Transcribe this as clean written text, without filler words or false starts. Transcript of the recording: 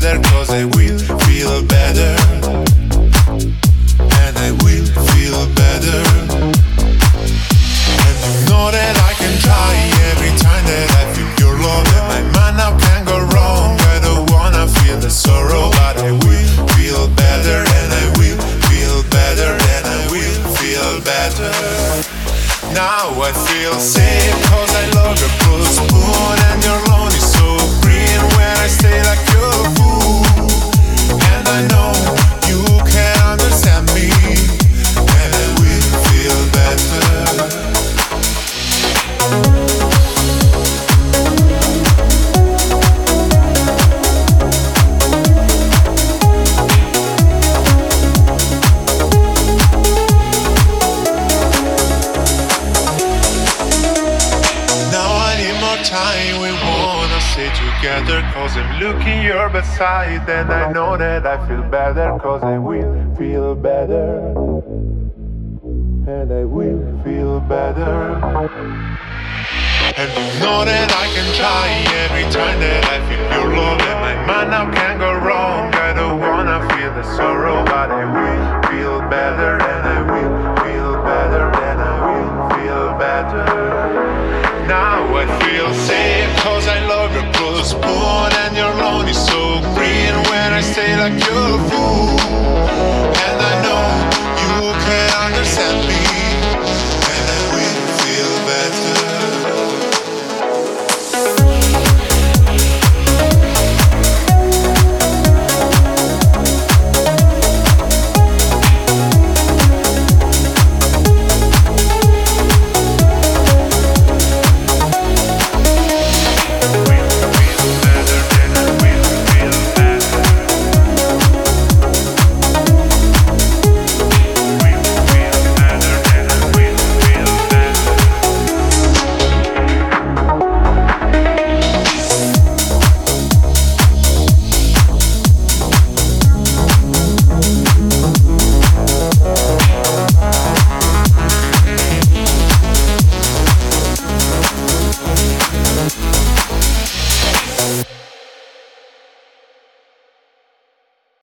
together, cause I will feel better. And I will feel better. And you know that I can try every time that I feel your love. And my mind now can't go wrong. I don't wanna feel the sorrow, but I will feel better. And I will feel better. And I will feel better. Now I feel safe, cause I love your blue spoon. And your lawn is so green when I stay like your fool. And I know you can understand me. And I will feel better. Time we wanna stay together, cause I'm looking your beside. And I know that I feel better, cause I will feel better. And I will feel better. And you know that I can try every time that I feel your love. And my mind now can't go wrong. I don't wanna feel the sorrow, but I will feel better.